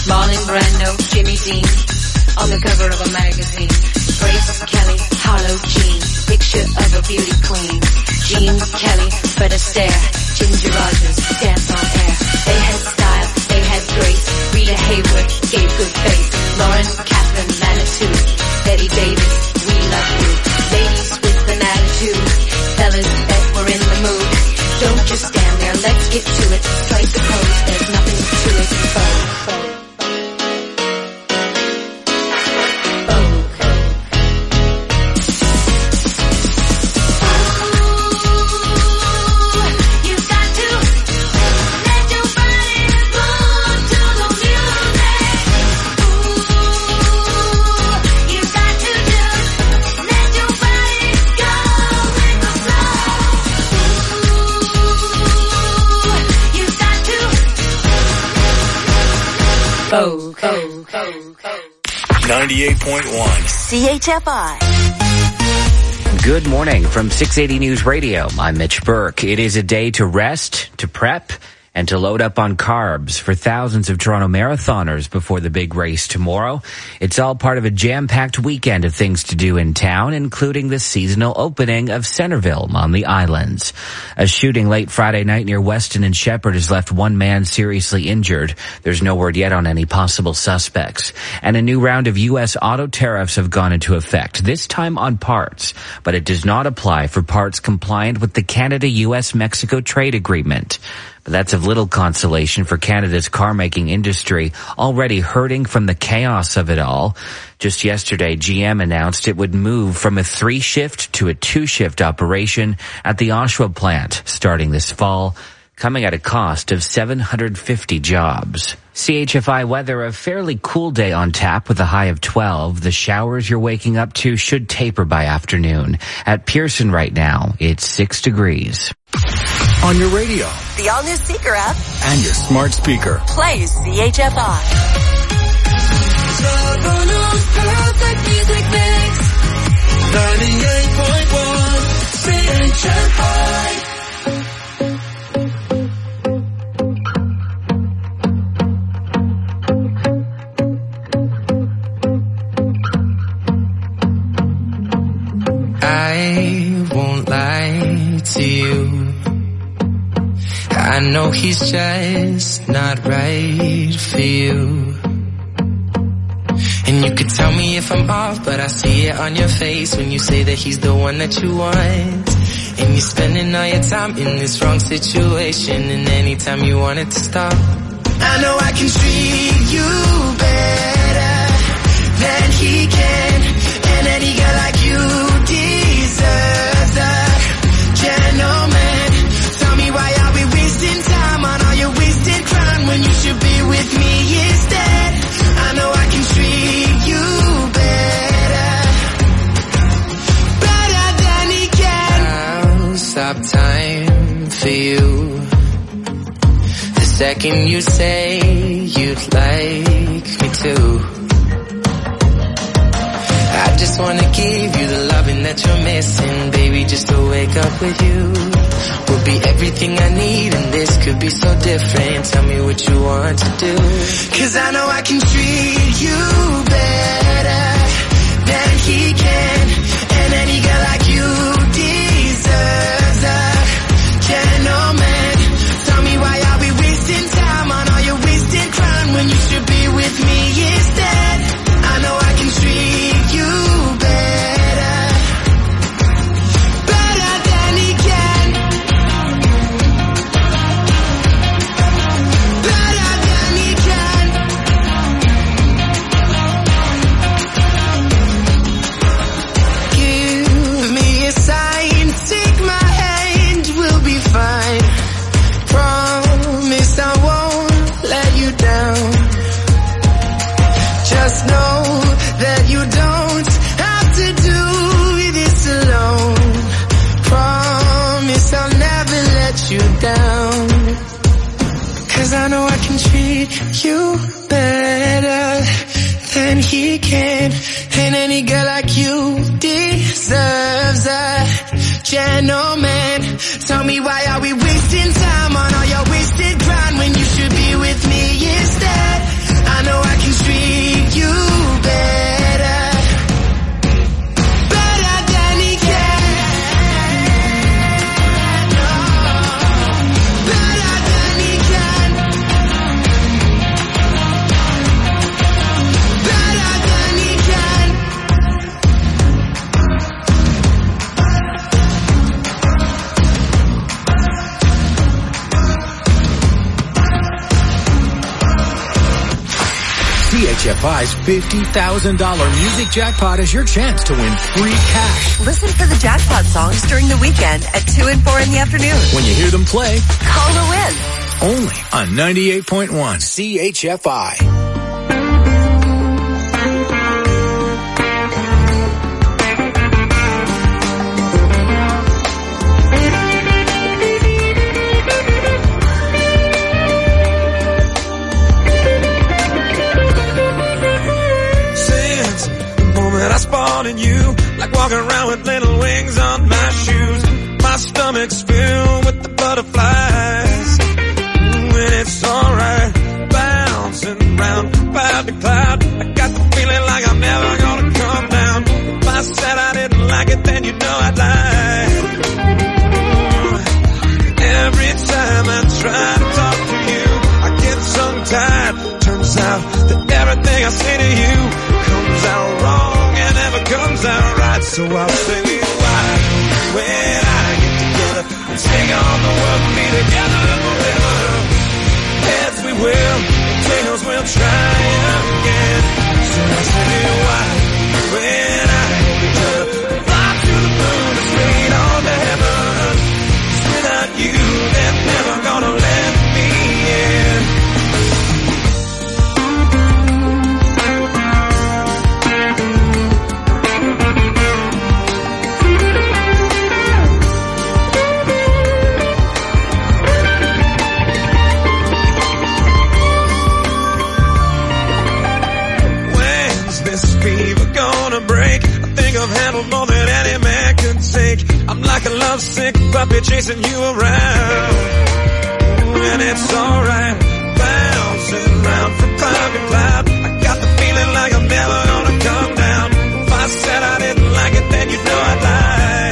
Marlon Brando, Jimmy Dean, on the cover of a magazine. Grace Kelly, Harlow Jean, picture of a beauty queen. Jean Kelly, Fred Astaire, Ginger Rogers, dance on air. They had style, they had grace. Rita Hayworth gave good face. Lauren Catherine Manitou, Betty Davis, we love you. Ladies with an attitude, fellas that were in the mood. Don't just stand there, let's get to it. Strike the pose, there's nothing to it. Vogue. 98.1 CHFI. Good morning from 680 News Radio. I'm Mitch Burke. It is a day to rest, to prep, and to load up on carbs for thousands of Toronto marathoners before the big race tomorrow. It's all part of a jam-packed weekend of things to do in town, including the seasonal opening of Centerville on the Islands. A shooting late Friday night near Weston and Shepherd has left one man seriously injured. There's no word yet on any possible suspects. And a new round of U.S. auto tariffs have gone into effect, this time on parts. But it does not apply for parts compliant with the Canada-U.S.-Mexico trade agreement. But that's of little consolation for Canada's car-making industry, already hurting from the chaos of it all. Just yesterday, GM announced it would move from a 3-shift to a 2-shift operation at the Oshawa plant starting this fall, coming at a cost of 750 jobs. CHFI weather, a fairly cool day on tap with a high of 12. The showers you're waking up to should taper by afternoon. At Pearson right now, it's 6 degrees. On your radio, the all-new Seeker app, and your smart speaker. Play CHFI. Toronto's perfect music mix. 98.1 CHFI. I won't lie to you. I know he's just not right for you. And you could tell me if I'm off, but I see it on your face when you say that he's the one that you want. And you're spending all your time in this wrong situation, and anytime you want it to stop, I know I can treat you better than he can. And any girl like you deserves a gentleman. Tell me, why are we wasting time on all your wasted crime when you should be with me instead? I know I can treat you better than he can. I'll stop time for you the second you say you'd like me to. I just wanna give you the loving that you're missing, baby, just to wake up with you will be everything I need, and this could be so different. Tell me what you want to do, 'cause I know I can treat you better than he can. And any girl like you deserves a gentleman. Tell me, why are we wasting time on all your wasted crime when you should be with me instead? I know I can treat you better than he can. Better than he can. Give me a sign, take my hand, we'll be fine. Promise I won't let you down. Just know that you don't have to do this alone. Promise I'll never let you down. 'Cause I know I can treat you better than he can. And any girl like you deserves a gentleman. Tell me, why are we wasting time on all your wasted grind when you should be with me instead? I know CHFI's $50,000 music jackpot is your chance to win free cash. Listen for the jackpot songs during the weekend at 2 and 4 in the afternoon. When you hear them play, call to win. Only on 98.1 CHFI. You like walking around with little wings on my shoes. My stomach's filled with the butterflies. When it's alright, bouncing round cloud to cloud. I got the feeling like I'm never gonna come down. If I said I didn't like it, then you know I'd lie. Every time I try to talk to you, I get tongue-tied. Turns out that everything I say to you comes out wrong. Never comes out right, so I'll say why when I get together and sing on the world with me together forever. Yes, we will, tails will try again. So I say why when I get together and fly to the moon and straight on to heaven. 'Cause without you, they're never gonna let me in. I've handled more than any man could take. I'm like a lovesick puppy chasing you around. And it's alright, bouncing round from cloud to cloud. I got the feeling like I'm never gonna come down. If I said I didn't like it, then you know I'd lie.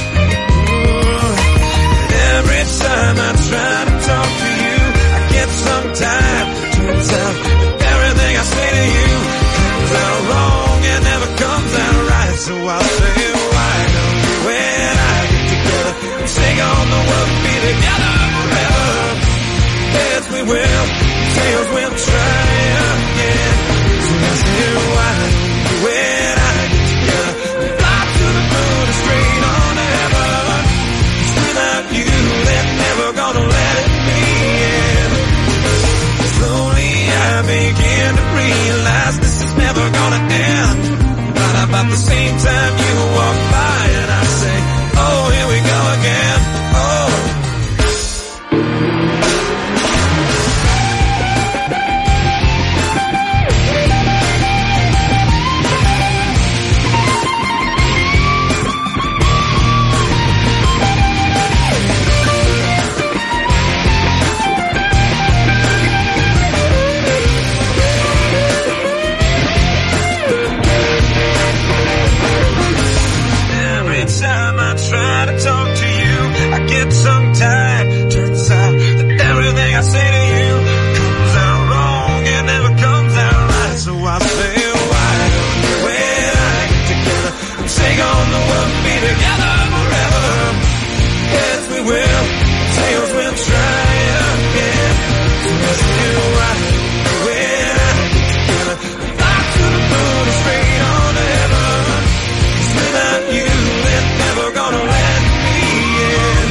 Every time I try to talk to you, I get tongue-tied. Turns out that everything I say to you comes out wrong and never comes out right. So I'll say why don't you when I get together and sing on the world and be together forever. Yes, we will, tails will try again. So I'll say why don't you when I get together and fly to the moon and straight on to heaven. 'Cause without you, they're never gonna let me in. Slowly I begin to realize this is never gonna end. About the same time you walk by and I say, oh, here we go again, oh. Try to talk to you, I get tongue-tied. Turns out that everything I say to you comes out wrong and never comes out right. So I say why don't you when I get together and sing on the world and be together forever. Yes, we will, tails will try again. So I say why don't you when I get together and fly to the moon and straight on to heaven. 'Cause without you, they're never gonna let me in.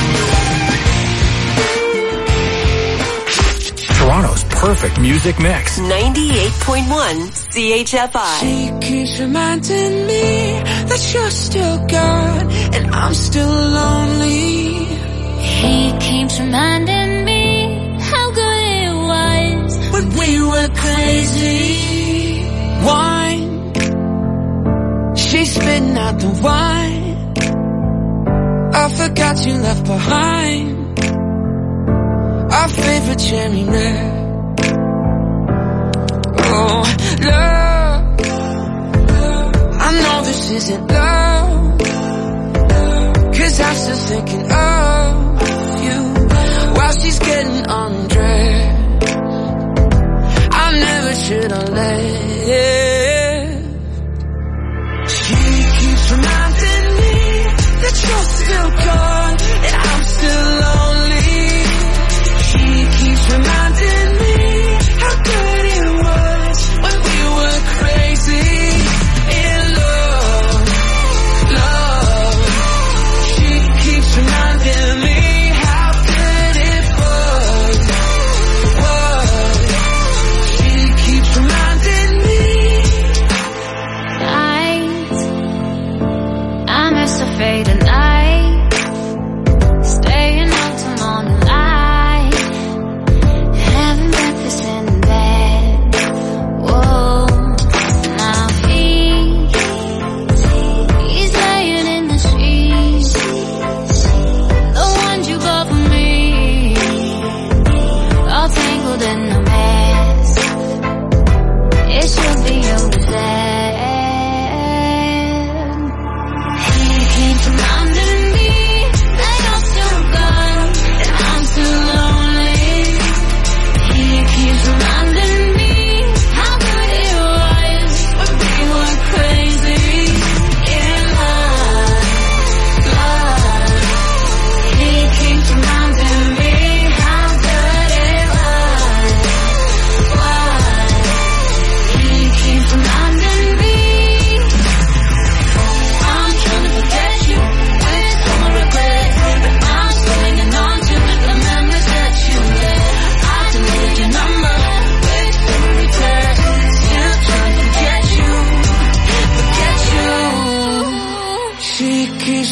Toronto's perfect music mix. 98.1 CHFI. She keeps reminding me that you're still gone and I'm still lonely. He keeps reminding me how good it was when we were crazy. Wine, she's spitting out the wine. I forgot you left behind our favorite cherry red. Oh, love, I know this isn't love, 'cause I'm still thinking of you while she's getting undressed. I never should have left. She keeps reminding me that you're still gone and I'm still lonely. She keeps reminding me how good it was when we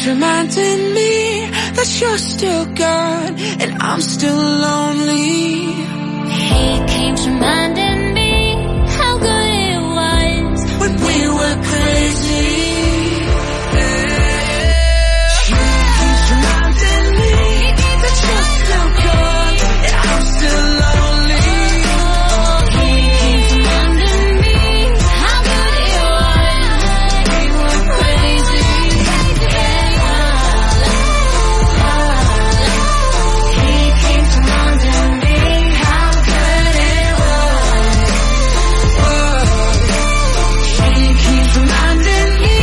keeps reminding me that you're still gone and I'm still lonely. He keeps reminding me how good it was when we were crazy. He keeps reminding me that you're still gone and I'm still lonely. He keeps reminding me how good it was we were crazy. He keeps reminding me how good it was. He keeps reminding me.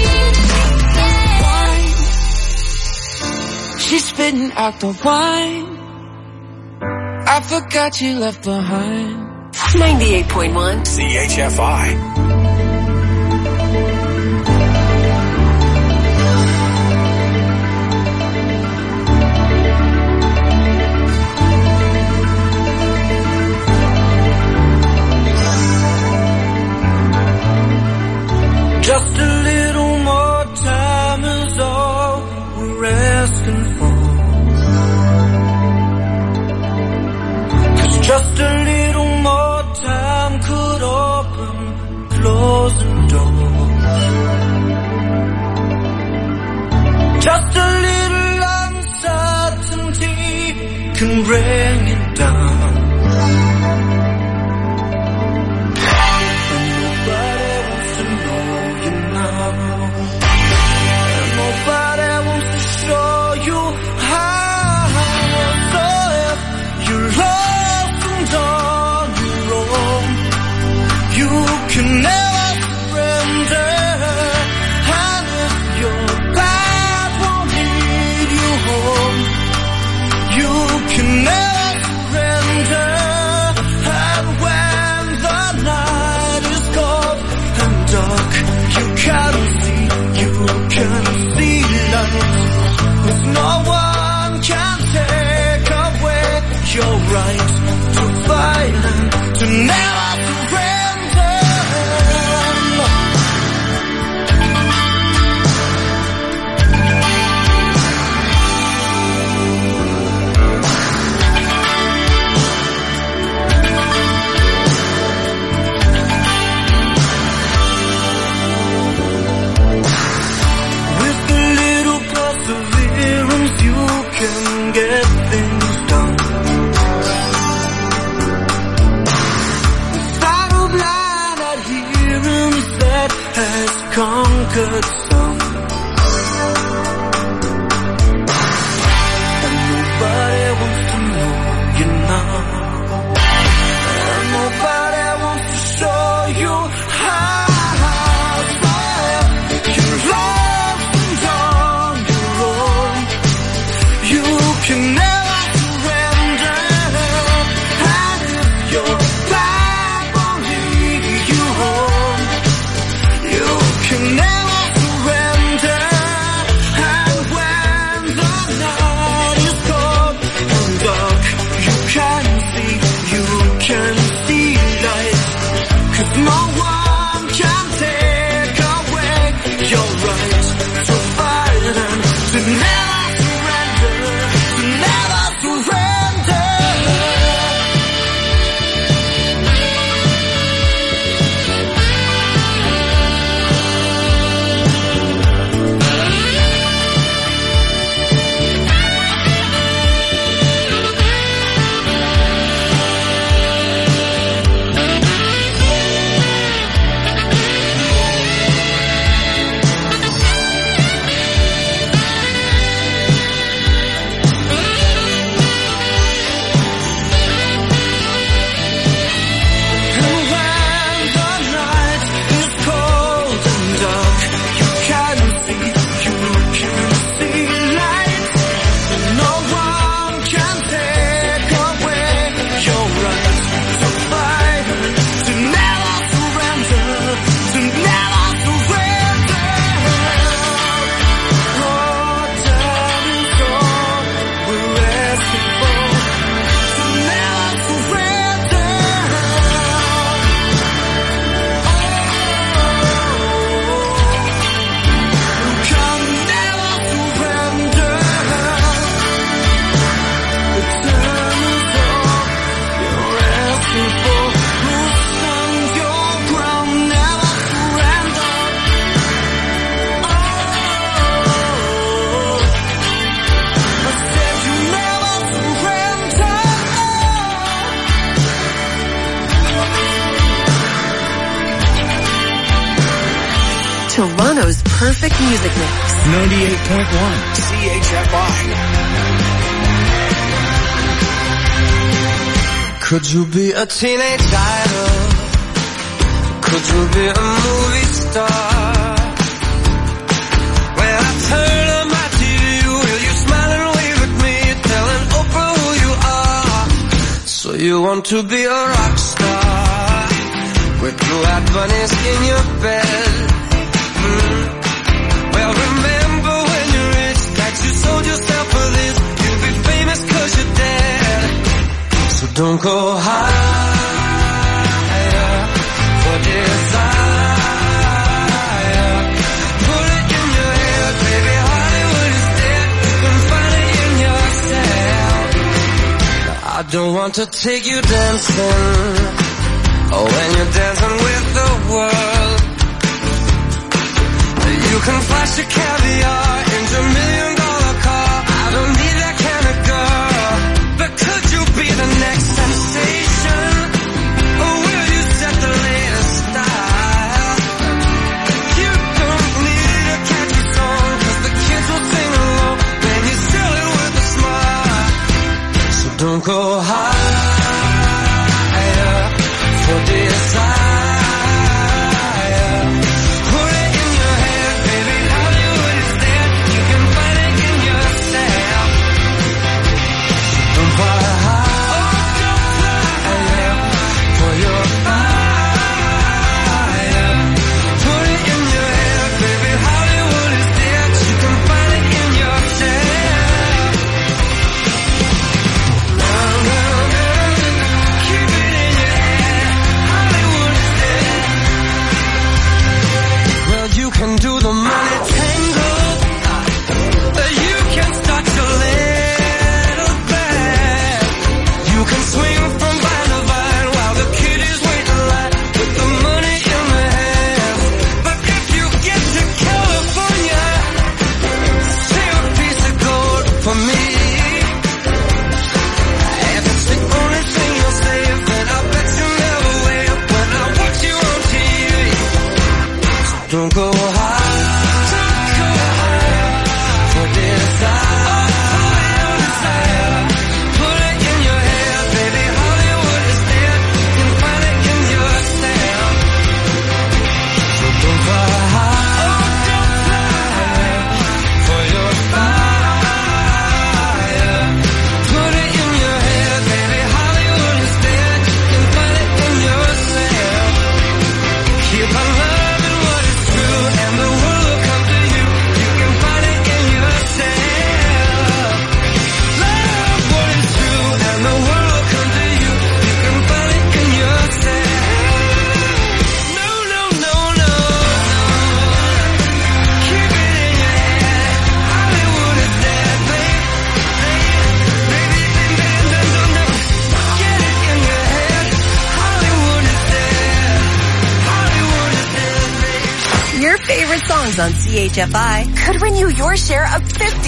She's spitting out the wine I forgot you left behind. 98.1 CHFI. Just a little more time is all we're asking for. 'Cause just a little more time could open closing doors. Just a little uncertainty can bring it down. Nobody wants to show you how. So if you're lost and on your own, you can never surrender. And if your path won't lead you home, you can never surrender. And when the night is cold and dark, you can see light. Cause no one can take away your right to fight and to never surrender. Can get things done. Without a blind adherence that has conquered some. And nobody wants to know you now. And nobody wants to show you how. You're lost and on your own. You can never surrender. And if your path won't lead you home, you can never surrender. Toronto's perfect music mix. 98.1 CHFI. Could you be a teenage idol? Could you be a movie star? When I turn on my TV, will you smile and wave at me, telling Oprah who you are? So you want to be a rock star with blue-eyed bunnies in your bed? Well, remember when you're rich that you sold yourself for this. You'll be famous 'cause you're dead. So don't go higher for desire. Put it in your head, baby, Hollywood is dead. You can find it in yourself. I don't want to take you dancing, oh, when you're dancing with the world. You can flash your caviar into $1 million car. I don't need that kind of girl. But could you be the next sensation? Or will you set the latest style? You don't need a catchy song, 'cause the kids will sing along when you sell it with a smile. So don't go higher for desire. Can do the money tango, you can start your little band. You can swing from vine to vine while the kiddies wait in line with the money in their hands. But if you get to California, save a piece of gold for me. If it's the only thing you'll save, then I bet you never wait when I watch you on TV. So don't go songs on CHFI could win you your share of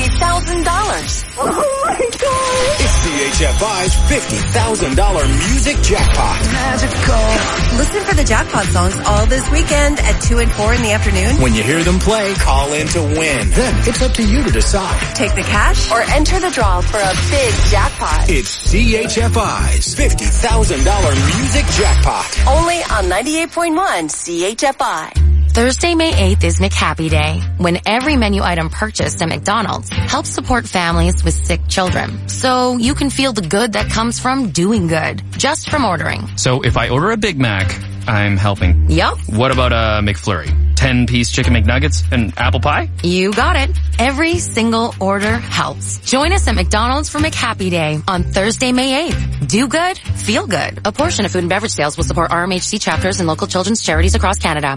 $50,000. Oh my God! It's CHFI's $50,000 music jackpot. Magical. Listen for the jackpot songs all this weekend at 2 and 4 in the afternoon. When you hear them play, call in to win. Then it's up to you to decide. Take the cash or enter the draw for a big jackpot. It's CHFI's $50,000 music jackpot. Only on 98.1 CHFI. Thursday, May 8th is McHappy Day, when every menu item purchased at McDonald's helps support families with sick children. So you can feel the good that comes from doing good, just from ordering. So if I order a Big Mac, I'm helping. Yup. What about a McFlurry? 10-piece chicken McNuggets and apple pie? You got it. Every single order helps. Join us at McDonald's for McHappy Day on Thursday, May 8th. Do good, feel good. A portion of food and beverage sales will support RMHC chapters and local children's charities across Canada.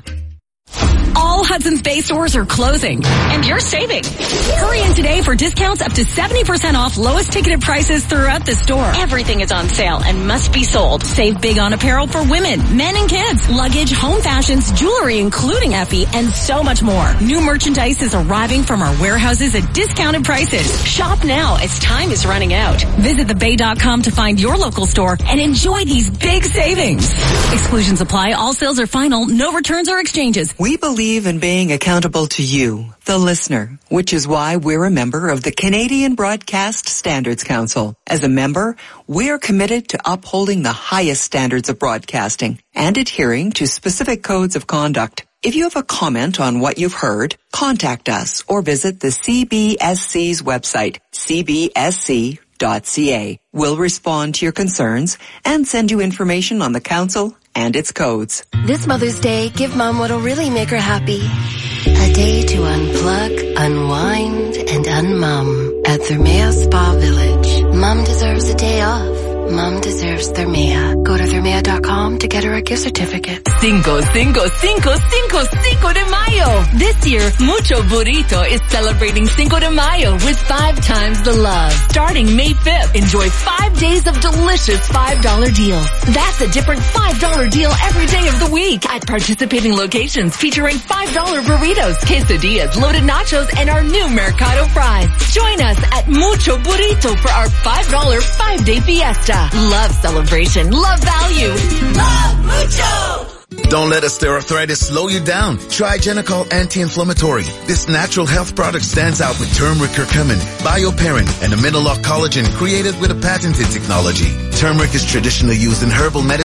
All Hudson's Bay stores are closing, and you're saving. Hurry in today for discounts up to 70% off lowest ticketed prices throughout the store. Everything is on sale and must be sold. Save big on apparel for women, men, and kids, luggage, home fashions, jewelry, including Effie, and so much more. New merchandise is arriving from our warehouses at discounted prices. Shop now as time is running out. Visit thebay.com to find your local store and enjoy these big savings. Exclusions apply. All sales are final. No returns or exchanges. We believe believe in being accountable to you, the listener, which is why we're a member of the Canadian Broadcast Standards Council. As a member, we're committed to upholding the highest standards of broadcasting and adhering to specific codes of conduct. If you have a comment on what you've heard, contact us or visit the CBSC's website, cbsc.ca. We'll respond to your concerns and send you information on the council and its codes. This Mother's Day, give Mom what'll really make her happy. A day to unplug, unwind, and unmum at Thermea Spa Village. Mom deserves a day off. Mom deserves Thermea. Go to Thermea.com to get her a gift certificate. Cinco de Mayo. This year, Mucho Burrito is celebrating Cinco de Mayo with 5 times the love. Starting May 5th, enjoy 5 days of delicious $5 deals. That's a different $5 deal every day of the week at participating locations featuring $5 burritos, quesadillas, loaded nachos, and our new Mercado fries. Join us at Mucho Burrito for our $5 5-day fiesta. Love celebration, love value. Love Mucho! Don't let osteoarthritis slow you down. Try Genicol Anti-Inflammatory. This natural health product stands out with turmeric curcumin, bioperine, and amino-lock collagen created with a patented technology. Turmeric is traditionally used in herbal medicine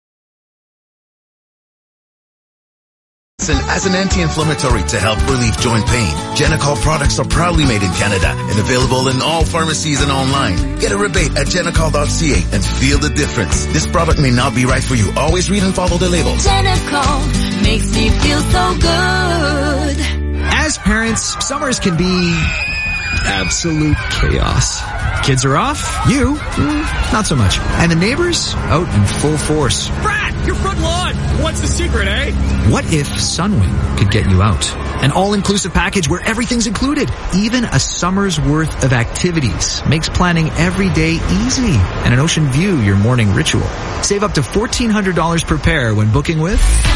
as an anti-inflammatory to help relieve joint pain. Genicol products are proudly made in Canada and available in all pharmacies and online. Get a rebate at genicol.ca and feel the difference. This product may not be right for you. Always read and follow the labels. Genicol makes me feel so good. As parents, summers can be absolute chaos. Kids are off, you, not so much. And the neighbors, out in full force. Brad, your front lawn! What's the secret, eh? What if Sunwing could get you out? An all-inclusive package where everything's included. Even a summer's worth of activities makes planning every day easy. And an ocean view your morning ritual. Save up to $1,400 per pair when booking with...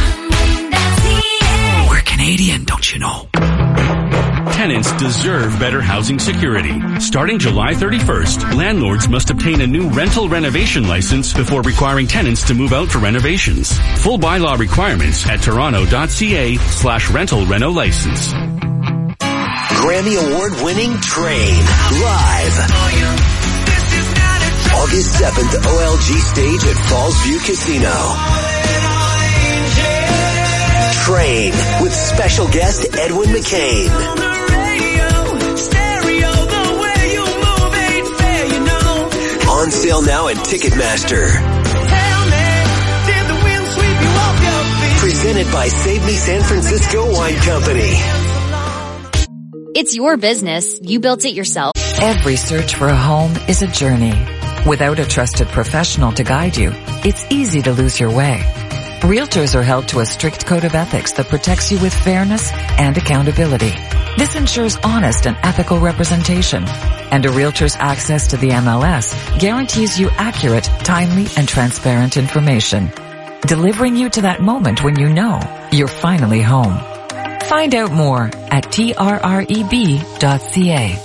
We're Canadian, don't you know? Tenants deserve better housing security. Starting July 31st, landlords must obtain a new rental renovation license before requiring tenants to move out for renovations. Full bylaw requirements at toronto.ca/rental reno license. Grammy Award-winning Train, live. August 7th, OLG stage at Fallsview Casino. Train with special guest Edwin McCain. On sale now at Ticketmaster. Presented by Save Me San Francisco Wine Company. It's your business. You built it yourself. Every search for a home is a journey. Without a trusted professional to guide you, it's easy to lose your way. Realtors are held to a strict code of ethics that protects you with fairness and accountability. This ensures honest and ethical representation. And a realtor's access to the MLS guarantees you accurate, timely, and transparent information, delivering you to that moment when you know you're finally home. Find out more at trreb.ca.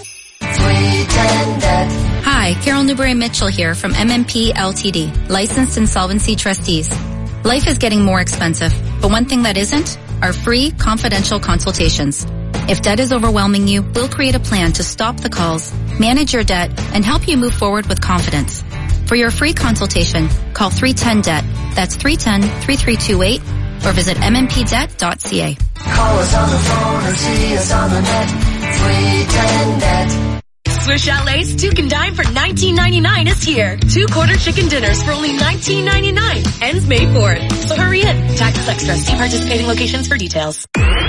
Hi, Carol Newberry-Mitchell here from MMP Ltd, licensed insolvency trustees. Life is getting more expensive, but one thing that isn't are free, confidential consultations. If debt is overwhelming you, we'll create a plan to stop the calls, manage your debt, and help you move forward with confidence. For your free consultation, call 310-DEBT. That's 310-3328, or visit mmpdebt.ca. Call us on the phone or see us on the net. 310-DEBT. Swiss Chalet's Two Can Dine for $19.99 is here. 2 quarter chicken dinners for only $19.99. Ends May 4th. So hurry in. Taxes extra. See participating locations for details.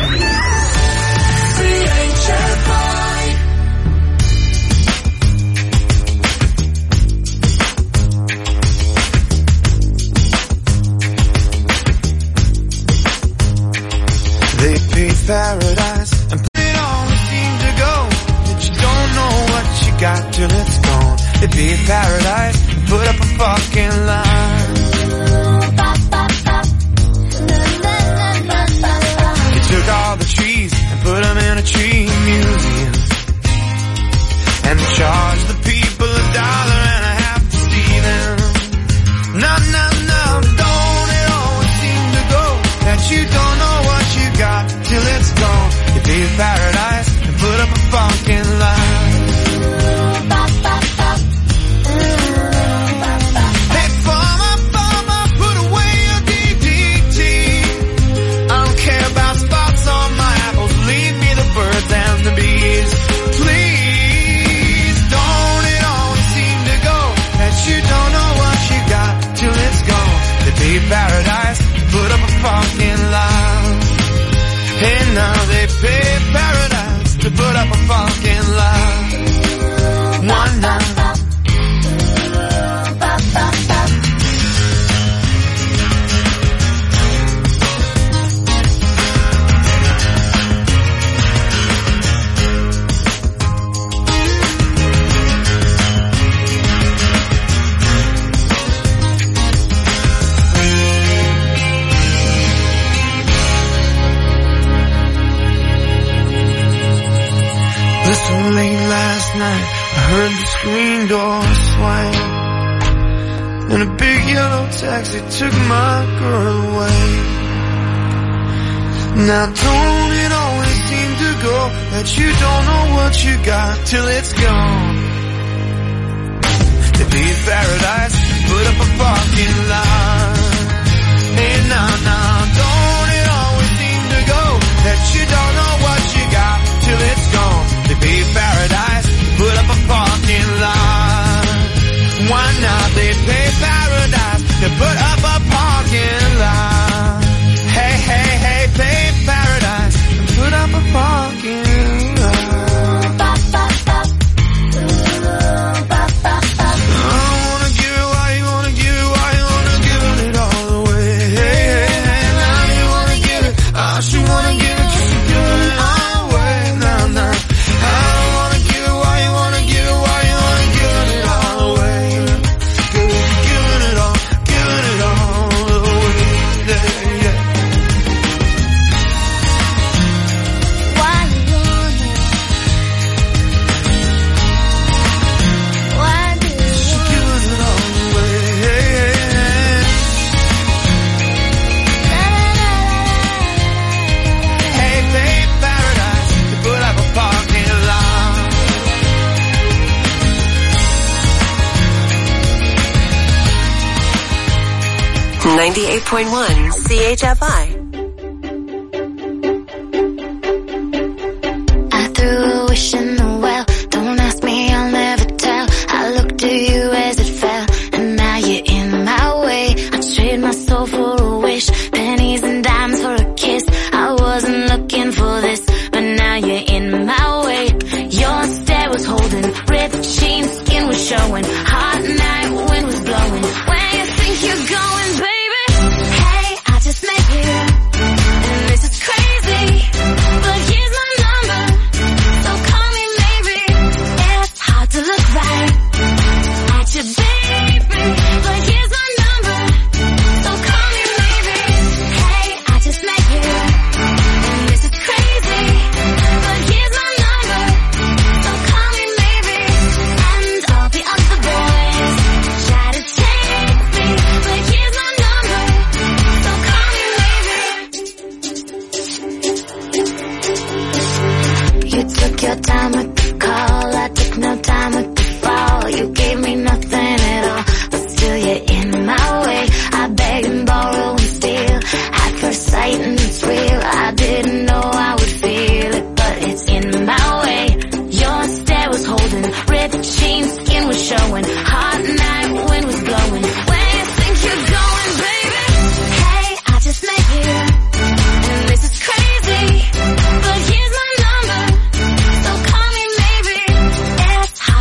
They paved paradise and put it always seemed to go, but you don't know what you got till it's gone. They paved paradise and put up a fucking line. They took all the trees and put them in a tree museum, and they charged the people $1.50 to see them. No, no, no, don't it always seem to go that you don't know what you got till it's gone. be paradise and put up a fucking lie. Hey, farmer, put away your DDT. I don't care about spots on my apples. Leave me the birds and the bees. Please, don't it always seem to go that you don't know what you got till it's gone. To be paradise, put up a fucking lie. And now they pay paradise to put up a fucking lie. One night. Late last night, I heard the screen door swing, and a big yellow taxi took my girl away. Now don't it always seem to go that you don't know what you got till it's gone. To be paradise, put up a fucking lie. Hey, now, don't it always seem to go that you don't know what you got till it's gone. To be paradise, put up a fucking lie. Why not they pay paradise to put up a parking lot? Hey, pay paradise and put up a parking lot. I wanna give it why you wanna give it, why you wanna give it all away. Hey, now you wanna give it, I should wanna give it, cause you give it all away. Now. I don't wanna give it, why you wanna give it, why you wanna give it all away. Giving it all away. Yeah. Why you wanna? Why do you wanna? Giving it all away. Hey, babe, paradise, to put up a parking lot. 98.1 CHFI. I threw a wish in the well. Don't ask me, I'll never tell. I looked at you as it fell, and now you're in my way. I trade my soul for a wish, pennies and dimes for a kiss. I wasn't looking for this, but now you're in my way. Your stare was holding, ripped jeans, skin was showing. Hot night, wind was blowing. Where you think you're going, baby? Hey, I just met you, and this is crazy, but here's my number, so call me maybe. It's hard to look right at your baby, but here's my number, so call me maybe. Hey, I just met you, and this is crazy, but here's my number, so call me maybe. And all the other boys try to take me, but here's my number, so call me maybe. You took your time with the call, I took no time with the fall. You gave me nothing at all, but still you're in my way. I beg and borrow and steal, at first sight and it's real. I didn't know I would feel it, but it's in my way. Your stare was holding, ripped jeans, skin was showing. Hot night, wind was blowing. Where you think you're going, baby? Hey, I just met you, and this is crazy, but here's my number, so call me maybe. It's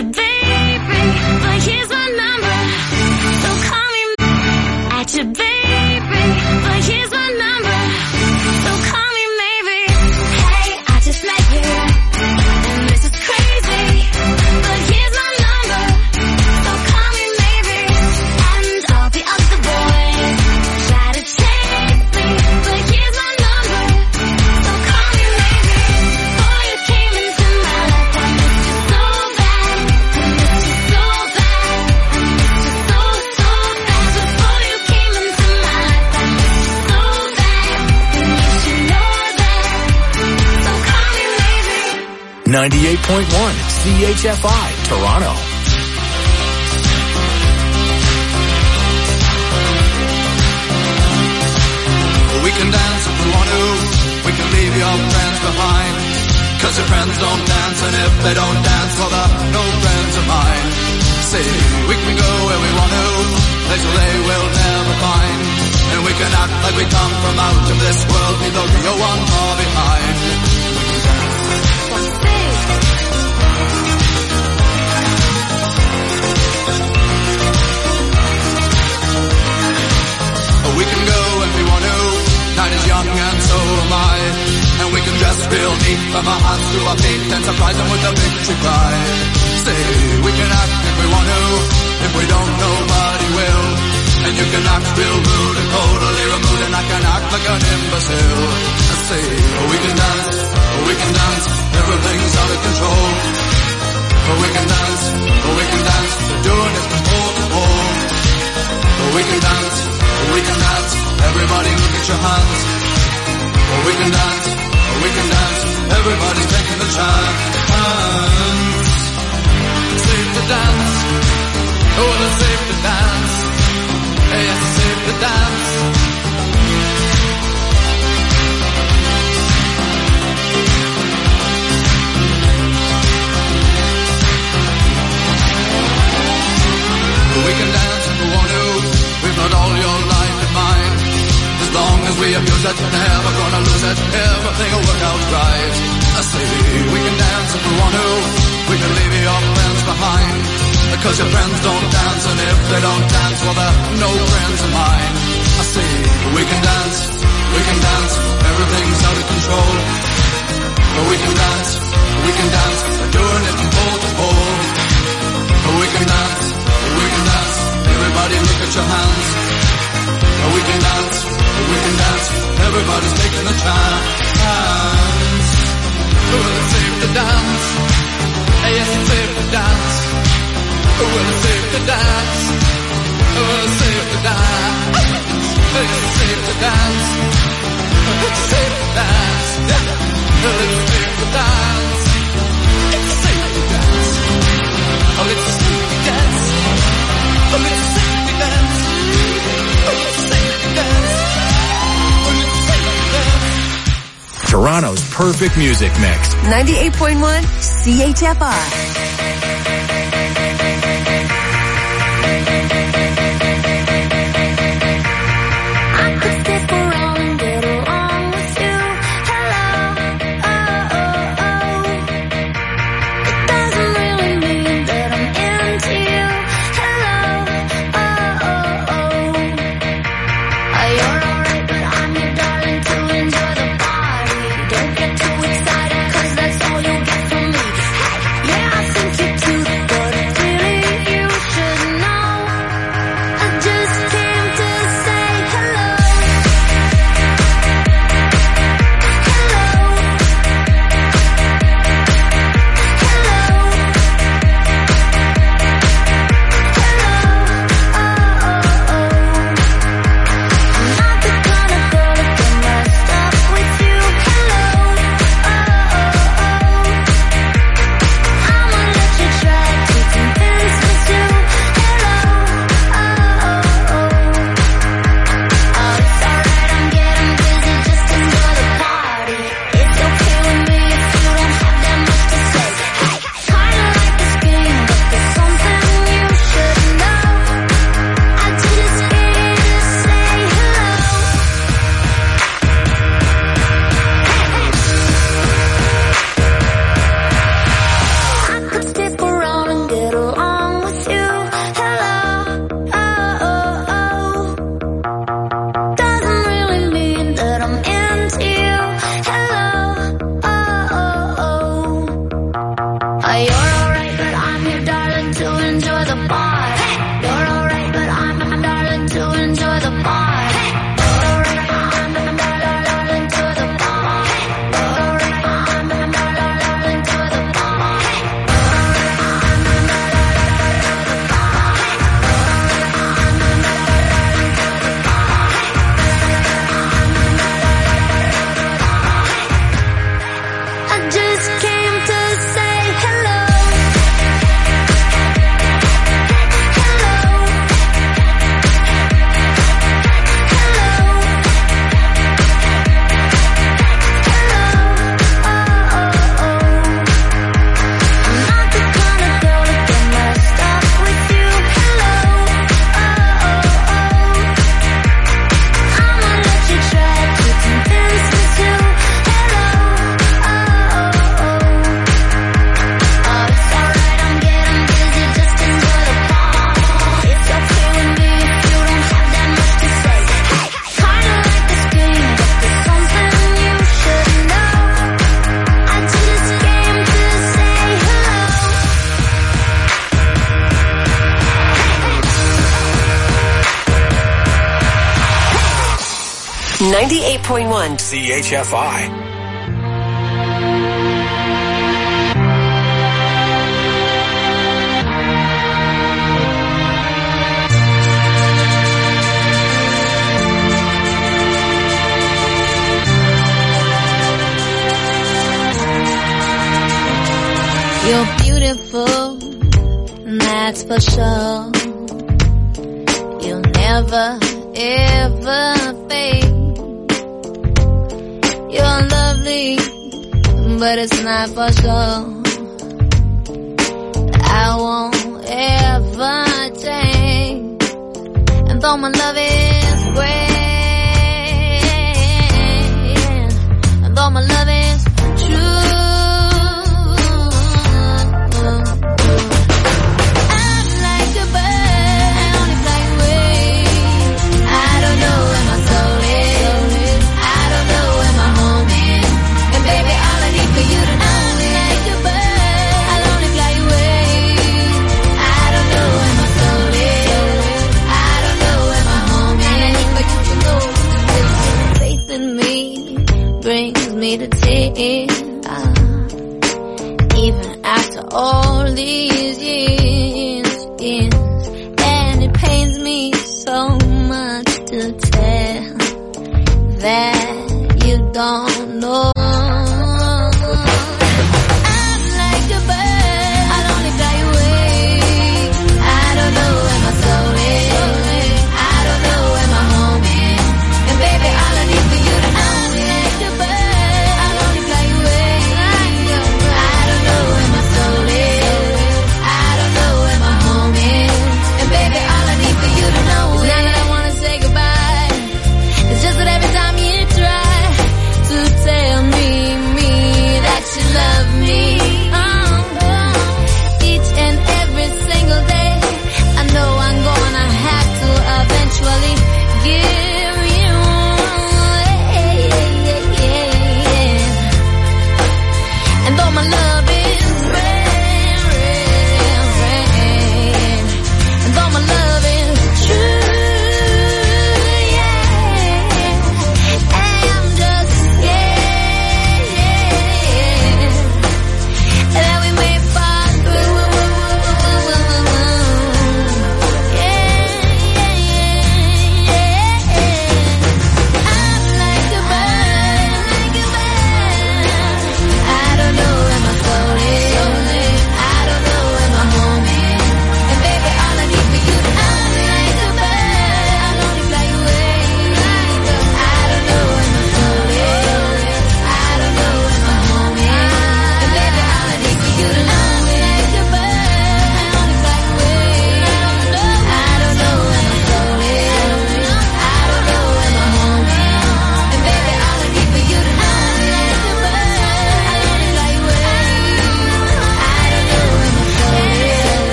you, baby, but here's my number. So call me at you, baby, but here's my number. So call me maybe. Hey, I just met you, and this is crazy, but here's my number. So call me maybe, and all the other boys try to chase me, but here's my number. So call me maybe. Before you came into my life, I missed you so bad. I missed you so bad. I missed you so, so bad. Before you came into my life, I missed you so bad. And you should know that. So call me maybe. 98.1 CHFI, Toronto. We can dance if we want to. We can leave your friends behind. 'Cause your friends don't dance, and if they don't dance, well, they're no friends of mine. See, we can go where we want to, places they will never find. And we can act like we come from out of this world, leave the real one far behind. We can go if we want to. Night is young and so am I. And we can dress real neat from our hearts to our feet and surprise them with a victory cry. Say, we can act if we want to. If we don't, nobody will. And you can act real rude and totally removed, and I can act like an imbecile. I say, we can dance, everything's out of control. We can dance, they're doing it from pole to pole. We can dance, everybody look at your hands. We can dance, everybody's taking the chance. It's safe to dance, oh, it's safe to dance. Yes, it's safe to dance. We can dance if we want to. We've got all your life in mind. As long as we abuse it, never gonna lose it. Everything will work out right. I say we can dance if we want to. We can leave your friends behind. Because your friends don't dance, and if they don't dance, well, they're no friends of mine. I say we can dance, everything's out of control. But we can dance, we're doing it from pole to pole. But we can dance, everybody look at your hands. But we can dance, everybody's taking the chance. Well, it's safe to dance, yes, it's safe to dance. Well, it's safe to dance, well, it's safe to dance. It's safe to dance, it's safe to dance. Well, it's safe to dance, it's safe to dance. Oh, it's safe to dance. Oh, it's safe to dance. Oh, it's safe to dance. Oh, it's safe to dance. Toronto's perfect music mix. 98.1 CHFI. Don't get too excited, 'cause that's all you'll get from me. Hey, yeah, I think you 98.1 CHFI. You're beautiful, that's for sure. You'll never, ever fade. You're lovely, but it's not for sure. I won't ever change. And though my love is great, and though my love is true, me to tears, even after all these years, and it pains me so much to tell that you don't know. I'm like a bird, I'll only fly away. I don't know where my soul is, I don't know where my home is, and baby all I need for you to know. Every time you try to tell me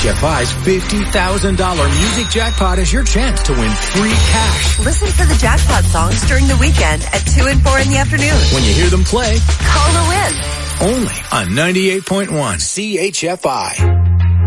CHFI's $50,000 music jackpot is your chance to win free cash. Listen for the jackpot songs during the weekend at 2 and 4 in the afternoon. When you hear them play, call to win. Only on 98.1 CHFI.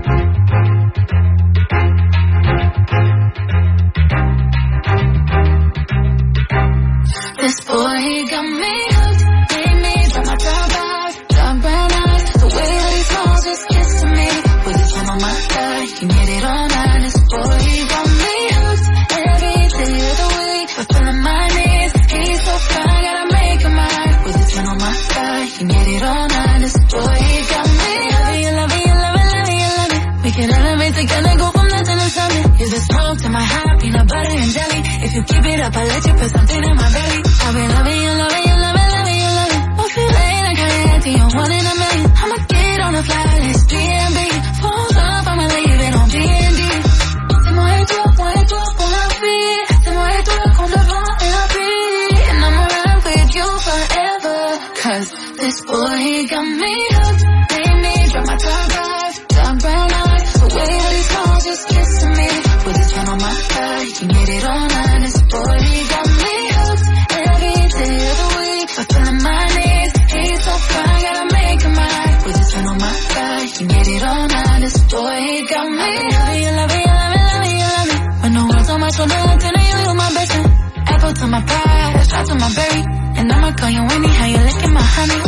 This boy, he got me hooked. Made me drop my top off, dark brown eyes. The way that he smiles, just kissing me. With his hand on my thigh, he made it all night. This boy, he got me hooked. Every day of the week, fulfilling my needs. He's so fine, gotta make him mine. With his hand on my thigh, he made it all night. This boy, he got me hooked. You love it, you love it, love it, you love it. We can elevate together, go from nothing to something. You're the smoke to my high, peanut butter and jelly. If you keep it up, I'll let you put something in my belly. I've been loving you, loving you, loving, loving you, loving. Won't feel late, I can't empty, you're one in a million. I'ma get on the flight list, B&B. Phones up, I'ma leave it on D&D. C'est moi et toi pour la vie. C'est moi et toi qu'on devant la vie. And I'ma ride with you forever. Cause this boy, he got me hooked. Made me drop my top off, dark brown eyes. The way that he smiles, just kissing me. With his hand on my thigh, he made it all night. This boy, he got me hooked. Every day of the week, fulfilling my needs. He's so fine, gotta make him mine. With his hand on my thigh, he made it all night. This boy, he got me hooked. You love it, you love it, love it, you love it. When the world's on my shoulder, then you my best friend. Apple to my pie, shot to my berry. And I'ma call you Winnie, how you licking my honey.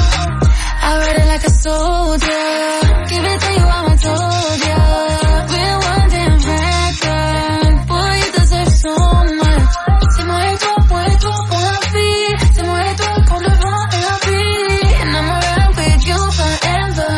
I ride it like a soldier. Give it to you, I told ya. We're one damn record. Boy, you deserve so much. C'est moi et toi pour la vie. C'est moi et toi qu'on devant la vie. And I'ma ride with you forever.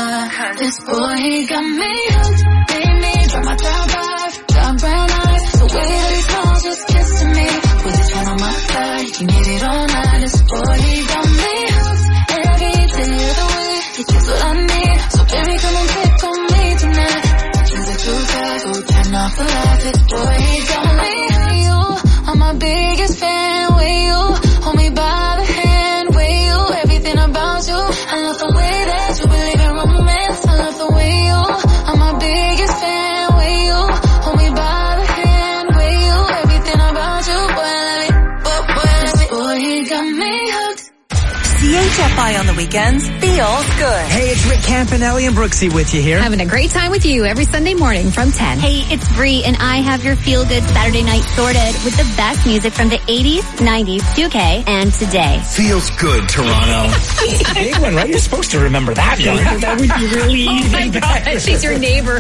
This boy, he got me hooked. Made me drop my top off, dark brown eyes. The way that he smiles, just kissing me. With his hand on my thigh, he made it all night. This boy, he got me hooked. Every day of the week, he's just what I need. So baby, come and pick on me tonight. Things are too fast, so turn off the lights. This boy, he got me. You are my biggest fan. With you, hold me by the hand. With you, everything about you. I love the way that you believe in romance. I love the way you are my biggest fan. With you, hold me by the hand. With you, everything about you. Boy, I love it. Boy, I love it. Boy, he got me hooked. CHFI on the weekends feels good. Hey, it's Rick Campanelli and Brooksy with you here. Having a great time with you every Sunday morning from 10. Hey, it's Bree, and I have your feel-good Saturday night sorted with the best music from the 80s, 90s, 2K, and today. Feels good, Toronto. It's a big one, right? You're supposed to remember that one. That would be really easy. Oh my God, she's your neighbor.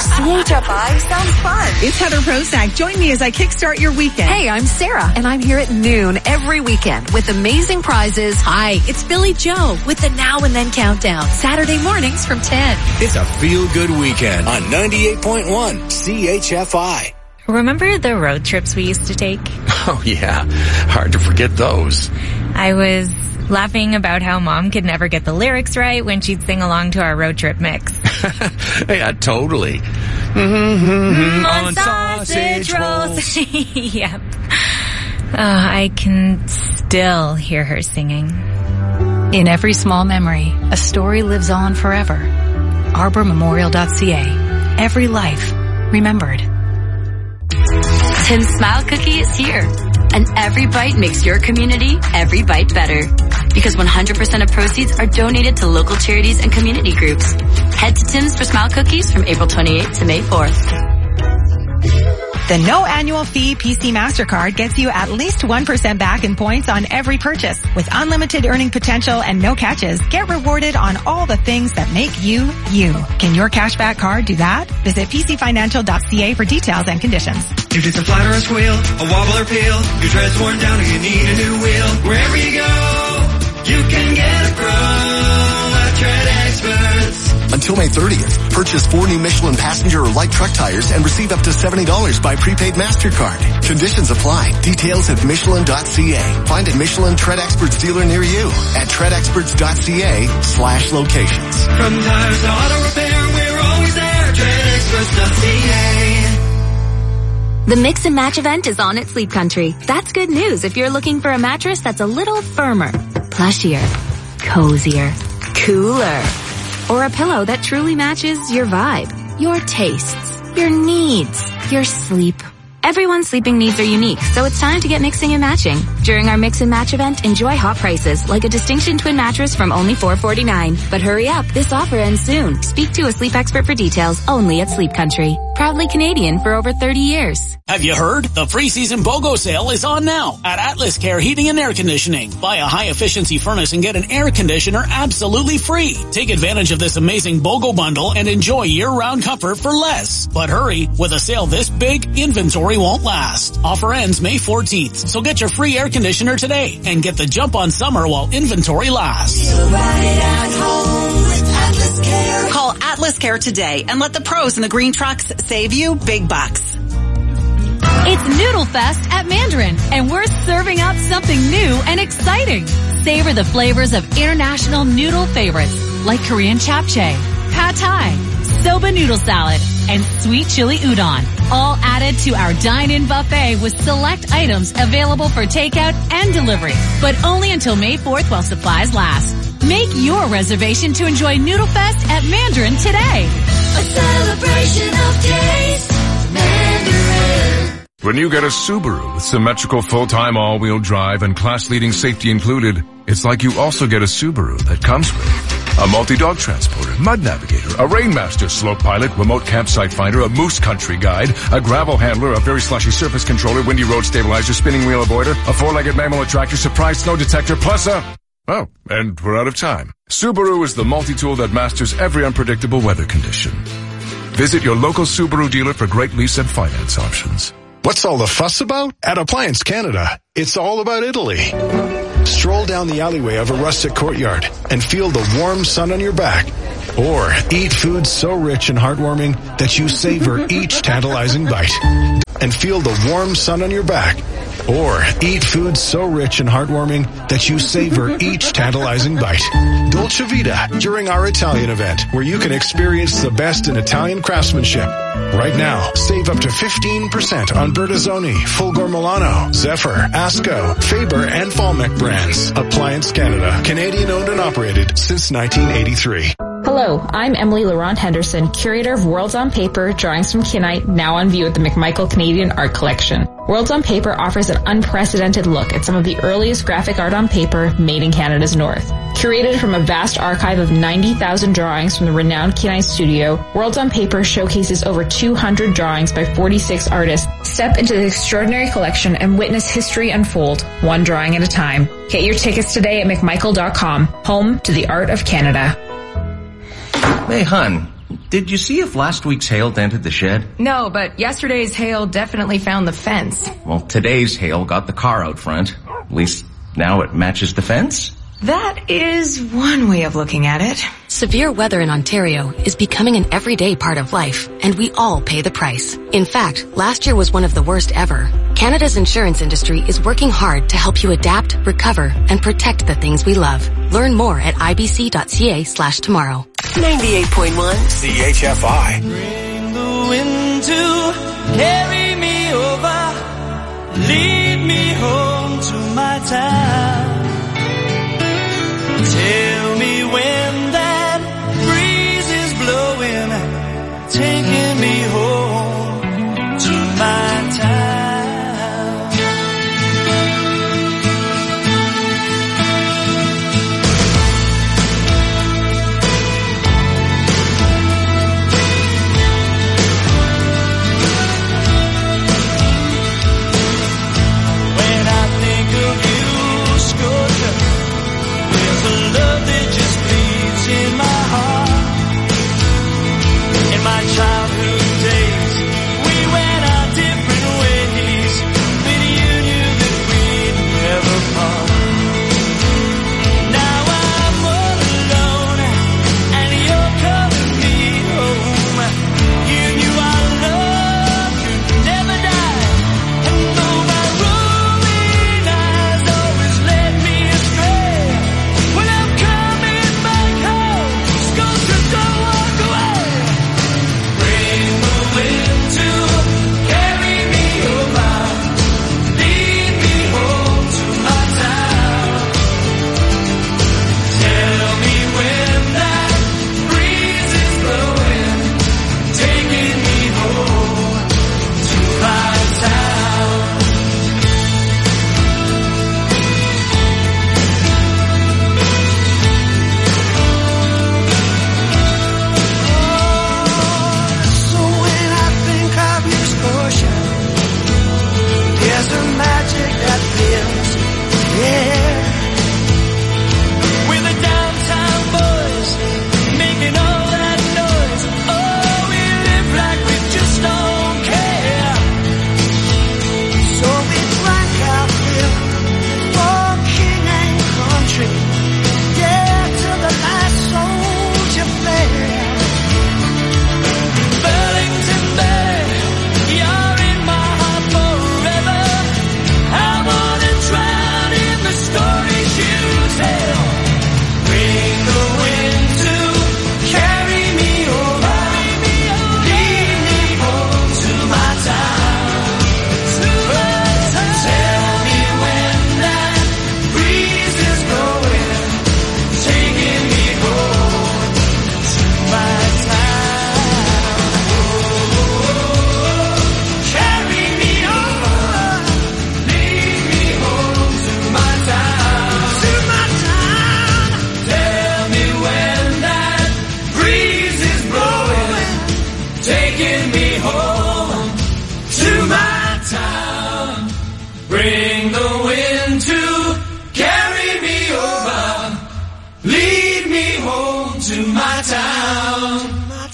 CHFI sounds fun. It's Heather Prosack. Join me as I kickstart your weekend. Hey, I'm Sarah, and I'm here at noon every weekend with amazing prizes. Hi, it's Billy Joe with the Now and Then Countdown, Saturday mornings from 10. It's a feel-good weekend on 98.1 CHFI. Remember the road trips we used to take? Oh, yeah. Hard to forget those. I was laughing about how Mom could never get the lyrics right when she'd sing along to our road trip mix. Yeah, totally. On sausage rolls. Yep. I can still hear her singing. In every small memory, a story lives on forever. ArborMemorial.ca. Every life remembered. Tim's Smile Cookie is here. And every bite makes your community every bite better. Because 100% of proceeds are donated to local charities and community groups. Head to Tim's for Smile Cookies from April 28th to May 4th. The no annual fee PC MasterCard gets you at least 1% back in points on every purchase. With unlimited earning potential and no catches, get rewarded on all the things that make you, you. Can your cashback card do that? Visit pcfinancial.ca for details and conditions. If it's a flat or a squeal, a wobble or peel, your tread's worn down or you need a new wheel, wherever you go, you can get a pro at Tread Experts. Until May 30th, purchase 4 new Michelin passenger or light truck tires and receive up to $70 by prepaid MasterCard. Conditions apply. Details at Michelin.ca. Find a Michelin Tread Experts dealer near you at treadexperts.ca/locations. From tires to auto repair, we're always there. TreadExperts.ca. The Mix and Match event is on at Sleep Country. That's good news if you're looking for a mattress that's a little firmer, plushier, cozier, cooler, or a pillow that truly matches your vibe. your tastes, your needs, your sleep. Everyone's sleeping needs are unique, so it's time to get mixing and matching. During our Mix and Match event, enjoy hot prices, like a Distinction Twin mattress from only $449. But hurry up, this offer ends soon. Speak to a sleep expert for details, only at Sleep Country. Proudly Canadian for over 30 years. Have you heard? The pre-season BOGO sale is on now at Atlas Care Heating and Air Conditioning. Buy a high-efficiency furnace and get an air conditioner absolutely free. Take advantage of this amazing BOGO bundle and enjoy year-round comfort for less. But hurry, with a sale this big, inventory won't last. Offer ends May 14th, so get your free air conditioner today and get the jump on summer while inventory lasts. Call Atlas Care today and let the pros in the green trucks save you big bucks. It's Noodle Fest at Mandarin, and we're serving up something new and exciting. Savor the flavors of international noodle favorites like Korean japchae, pad thai, soba noodle salad, and sweet chili udon, all added to our dine-in buffet with select items available for takeout and delivery, but only until May 4th while supplies last. Make your reservation to enjoy Noodle Fest at Mandarin today. A celebration of taste, Mandarin. When you get a Subaru with symmetrical full-time all-wheel drive and class-leading safety included, it's like you also get a Subaru that comes with a multi-dog transporter, mud navigator, a Rainmaster slope pilot, remote campsite finder, a moose country guide, a gravel handler, a very slushy surface controller, windy road stabilizer, spinning wheel avoider, a four-legged mammal attractor, surprise snow detector, plus a... Oh, and we're out of time. Subaru is the multi-tool that masters every unpredictable weather condition. Visit your local Subaru dealer for great lease and finance options. What's all the fuss about? At Appliance Canada, it's all about Italy. Stroll down the alleyway of a rustic courtyard and feel the warm sun on your back. Or eat food so rich and heartwarming that you savor each tantalizing bite. And feel the warm sun on your back. Or eat food so rich and heartwarming that you savor each tantalizing bite. Dolce Vita during our Italian event, where you can experience the best in Italian craftsmanship. Right now, save up to 15% on Bertazzoni, Fulgor Milano, Zephyr, Asco, Faber, and Falmec brands. Appliance Canada, Canadian owned and operated since 1983. Hello, I'm Emily Laurent Henderson, curator of Worlds on Paper, Drawings from Kinite, now on view at the McMichael Canadian Art Collection. Worlds on Paper offers an unprecedented look at some of the earliest graphic art on paper made in Canada's North. Curated from a vast archive of 90,000 drawings from the renowned Kinite studio, Worlds on Paper showcases over 200 drawings by 46 artists. Step into the extraordinary collection and witness history unfold, one drawing at a time. Get your tickets today at McMichael.com, home to the art of Canada. Hey, hon, did you see if last week's hail dented the shed? No, but yesterday's hail definitely found the fence. Well, today's hail got the car out front. At least now it matches the fence. That is one way of looking at it. Severe weather in Ontario is becoming an everyday part of life, and we all pay the price. In fact, last year was one of the worst ever. Canada's insurance industry is working hard to help you adapt, recover, and protect the things we love. Learn more at ibc.ca/tomorrow. 98.1 CHFI. Bring the wind to carry me over, lead me home to my town. Tell me when that breeze is blowing, taking me home to my town. When I think of you,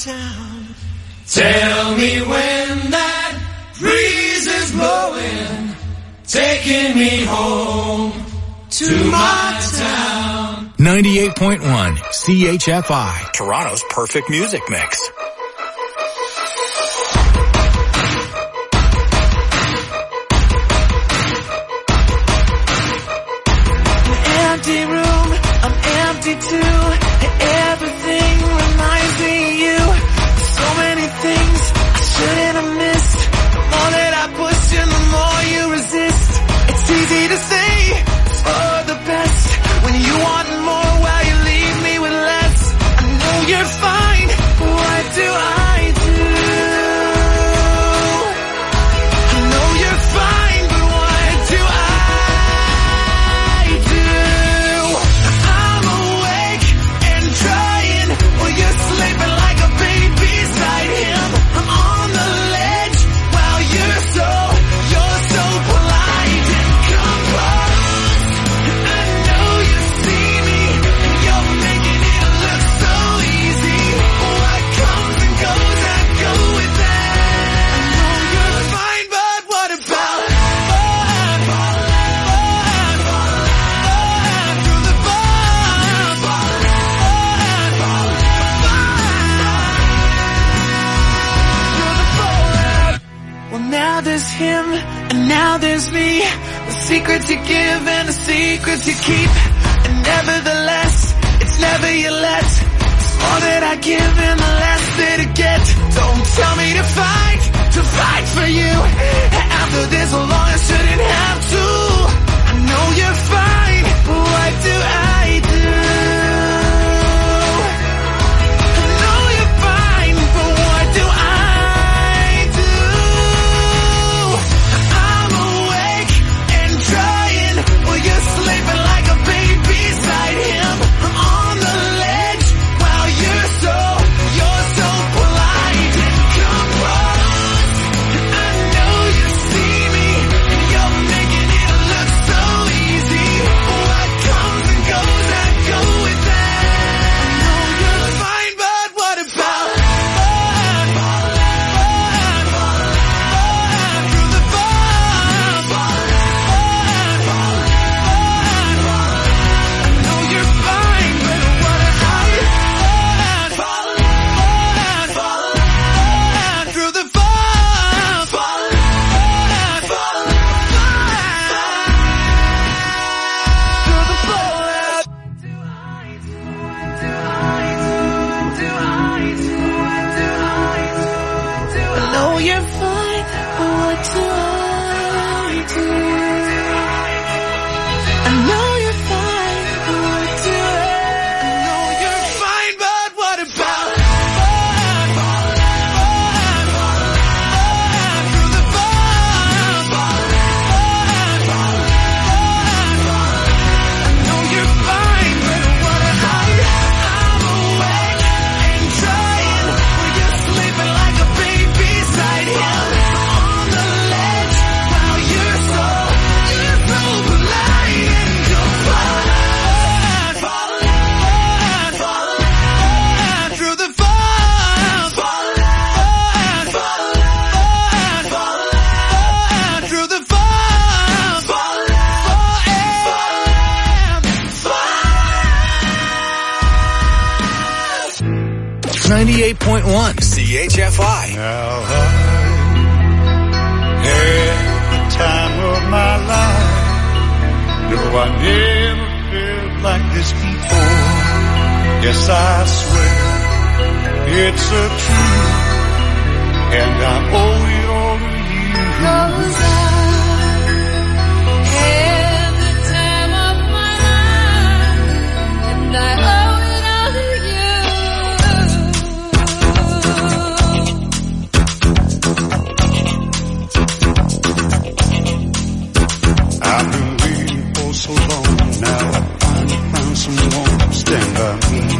town. Tell me when that breeze is blowing, taking me home to my town. 98.1 CHFI, Toronto's perfect music mix. Empty room, I'm empty too. Everything reminds me of you. So many things I shouldn't have missed. The more that I push you, the more you resist. It's easy to say it's for the best when you want more while you leave me with less. I know you're fine. What do I do? I know you're fine, but what do I do? I'm awake and trying while you're sleeping like a baby beside him. I'm on the ledge while you're so polite and composed. I know you see me and you're making it look so easy. What comes and goes, I go with that. I know you're fine, but what about through the Well, now there's him, and now there's me. The secret to give and the secret to keep. And nevertheless, it's never your let. It's more that I give and the less that I get. Don't tell me to fight for you. After this long, I shouldn't have to. I know you're fine, what do I do? I know you're fine, but what do I do? I'm awake and trying while you're sleeping like a baby beside him. I'm on the ledge while you're so polite and composed. I know you see me and you're making it look so easy. What comes and goes, I go with that. I know you're fine, but what about through the I know you're fine, but what through the I know you're fine, but what do I do? I know you're fine, but what do I know you're fine, but what about through the I know you're fine, but what I'm awake and trying while you're sleeping like a baby beside him. On the ledge while you're so polite and composed. Through the through the 98.1 CHFI. Now I had the time of my life. No, I never felt like this before. Yes, I swear it's a truth, and I owe it all to you. 'Cause I had the time of my life, and I owe it all to you. I've been waiting for so long. Now I finally found someone to stand by me.